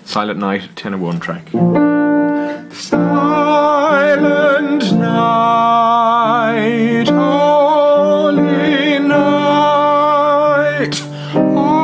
Silent Night, tenor 1 track. Silent night, holy night.